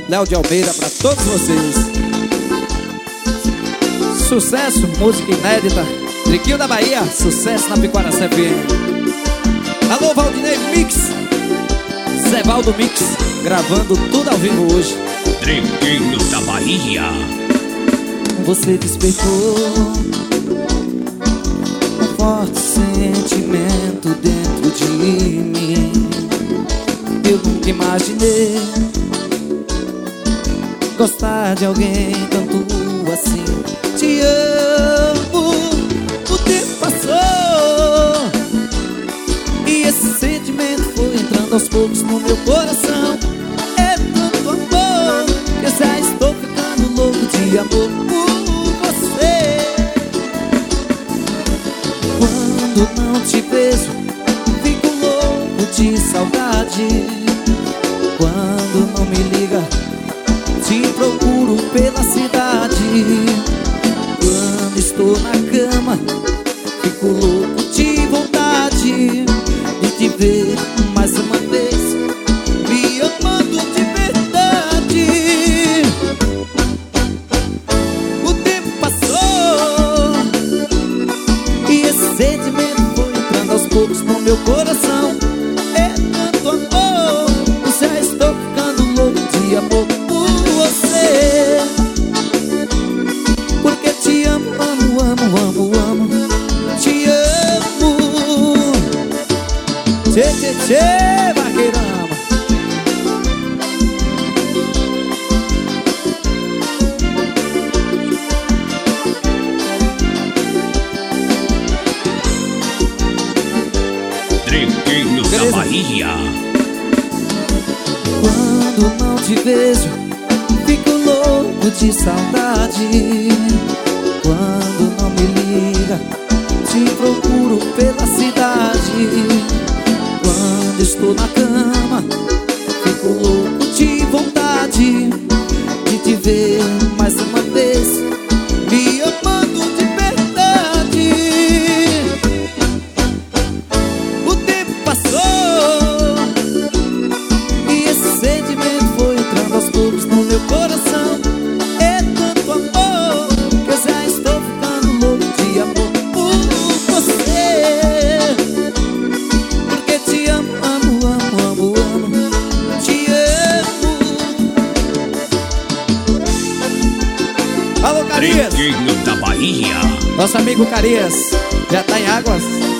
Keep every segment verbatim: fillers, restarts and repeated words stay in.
Léo de Almeida, pra todos vocês. Sucesso, música inédita. Triquinho da Bahia, sucesso na Piquaraçá F M. Alô, Valdinei Mix, Zé Valdo Mix, gravando tudo ao vivo hoje. Triquinho da Bahia. Você despertou um forte sentimento dentro de mim. Eu nunca imaginei gostar de alguém tanto assim. Te amo, o tempo passou e esse sentimento foi entrando aos poucos no meu coração. É tanto amor que eu já estou ficando louco de amor por você. Quando não te vejo, fico louco de saudade. Quando não me liga, te procuro pela cidade. Quando estou na cama, fico louco de vontade de te ver mais uma vez, me amando de verdade. O tempo passou e esse sentimento foi entrando aos poucos no meu coração. É tanto amor, eu já estou ficando louco de amor por você. Porque te amo, amo, amo, amo, amo. Te amo. Tchê, tchê, tchê, vaqueirama. Triquinho da Bahia. Quando não te vejo, fico louco de saudade. Quando não me liga, te procuro pela cidade. Quando estou na cama, fico louco de vontade de te ver mais uma vez, me amando de verdade. O tempo passou e esse sentimento foi entrando aos poucos no meu coração. É tanto amor que eu já estou ficando louco de amor por você. Porque te amo, amo, amo, amo, amo. Te amo. Alô, Carias, Triquinho da Bahia. nosso amigo Carias já tá em águas.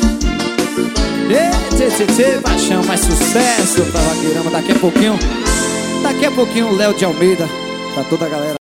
Ê, tchê, tchê, tchê, paixão, mais sucesso pra Vaqueirama. Daqui a pouquinho, daqui a pouquinho o Léo de Almeida, pra toda a galera.